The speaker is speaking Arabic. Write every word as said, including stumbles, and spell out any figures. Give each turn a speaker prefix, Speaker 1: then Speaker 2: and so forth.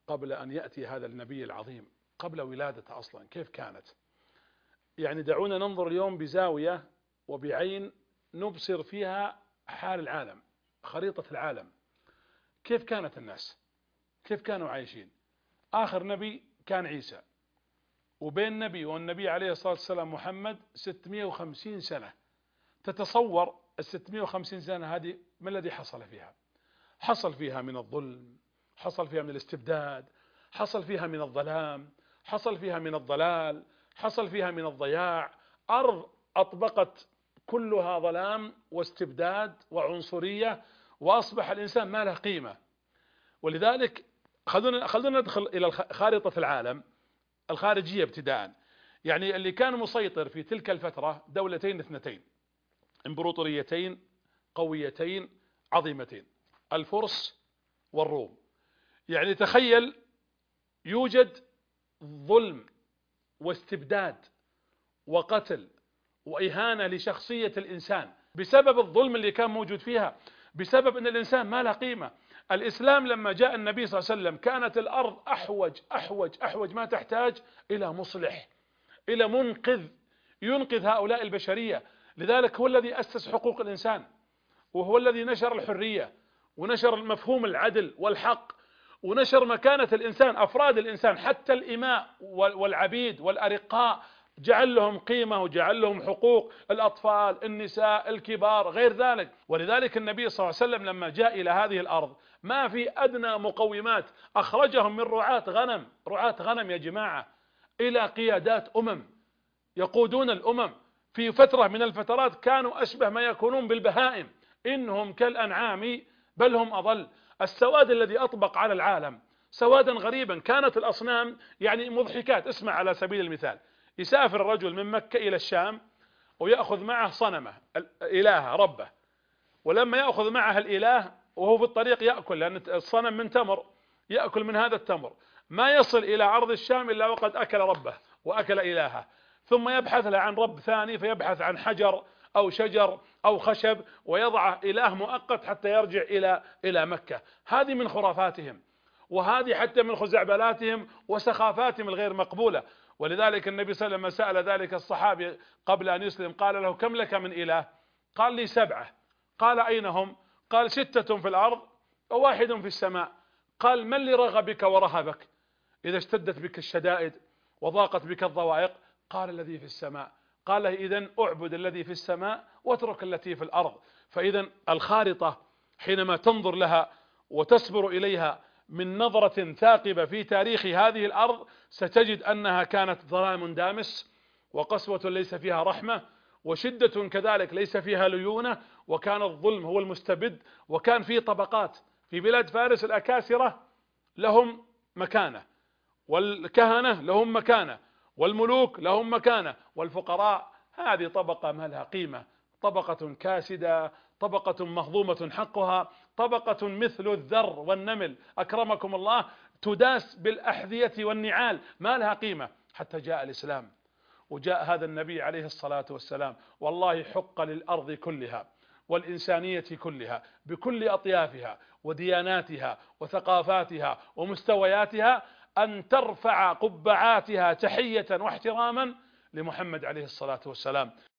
Speaker 1: قبل أن يأتي هذا النبي العظيم، قبل ولادته أصلا كيف كانت؟ يعني دعونا ننظر اليوم بزاوية وبعين نبصر فيها حال العالم، خريطة العالم، كيف كانت الناس، كيف كانوا عايشين. آخر نبي كان عيسى، وبين النبي والنبي عليه الصلاة والسلام محمد ستمائة وخمسين سنة. تتصور الستمائة وخمسين سنة هذه ما الذي حصل فيها؟ حصل فيها من الظلم، حصل فيها من الاستبداد، حصل فيها من الظلام، حصل فيها من الضلال، حصل فيها من الضياع. أرض أطبقت كلها ظلام واستبداد وعنصرية، وأصبح الإنسان ما له قيمة. ولذلك خلونا خلونا ندخل إلى خارطة العالم الخارجية ابتداء. يعني اللي كان مسيطر في تلك الفترة دولتين اثنتين، امبراطوريتين قويتين عظيمتين، الفرس والروم. يعني تخيل يوجد ظلم واستبداد وقتل وإهانة لشخصية الإنسان بسبب الظلم اللي كان موجود فيها، بسبب أن الإنسان ما له قيمة. الإسلام لما جاء النبي صلى الله عليه وسلم كانت الأرض أحوج أحوج أحوج ما تحتاج إلى مصلح، إلى منقذ ينقذ هؤلاء البشرية. لذلك هو الذي أسس حقوق الإنسان، وهو الذي نشر الحرية ونشر مفهوم العدل والحق، ونشر مكانة الإنسان، أفراد الإنسان حتى الإماء والعبيد والأرقاء جعل لهم قيمة وجعل لهم حقوق، الأطفال، النساء، الكبار، غير ذلك. ولذلك النبي صلى الله عليه وسلم لما جاء إلى هذه الأرض ما في أدنى مقومات، أخرجهم من رعاة غنم، رعاة غنم يا جماعة، إلى قيادات أمم يقودون الأمم. في فترة من الفترات كانوا أشبه ما يكونون بالبهائم، إنهم كالأنعام بل هم أضل. السواد الذي أطبق على العالم سوادا غريبا، كانت الأصنام يعني مضحكات. اسمع على سبيل المثال، يسافر الرجل من مكة إلى الشام ويأخذ معه صنمه إلهه ربه، ولما يأخذ معه الإله وهو في الطريق يأكل، لأن الصنم من تمر يأكل من هذا التمر، ما يصل إلى أرض الشام إلا وقد أكل ربه وأكل إلهه، ثم يبحث له عن رب ثاني، فيبحث عن حجر أو شجر أو خشب ويضع إله مؤقت حتى يرجع إلى إلى مكة. هذه من خرافاتهم، وهذه حتى من خزعبلاتهم وسخافاتهم الغير مقبولة. ولذلك النبي صلى الله عليه وسلم سأل ذلك الصحابي قبل أن يسلم، قال له: كم لك من إله؟ قال: لي سبعة. قال: أين هم؟ قال: ستة في الأرض وواحد في السماء. قال: من اللي رغبك ورهبك إذا اشتدت بك الشدائد وضاقت بك الضوائق؟ قال: الذي في السماء. قال: إذن أعبد الذي في السماء واترك التي في الأرض. فإذا الخارطة حينما تنظر لها وتسبر إليها من نظرة ثاقبة في تاريخ هذه الأرض ستجد أنها كانت ظلام دامس، وقسوة ليس فيها رحمة، وشدة كذلك ليس فيها ليونة، وكان الظلم هو المستبد، وكان في طبقات. في بلاد فارس الأكاسرة لهم مكانة، والكهنة لهم مكانة، والملوك لهم مكانة، والفقراء هذه طبقة ما لها قيمة، طبقة كاسدة، طبقة مهضومة حقها، طبقة مثل الذر والنمل أكرمكم الله، تداس بالأحذية والنعال، ما لها قيمة. حتى جاء الإسلام وجاء هذا النبي عليه الصلاة والسلام، والله حق للأرض كلها والإنسانية كلها بكل أطيافها ودياناتها وثقافاتها ومستوياتها أن ترفع قبعاتها تحية واحتراما لمحمد عليه الصلاة والسلام.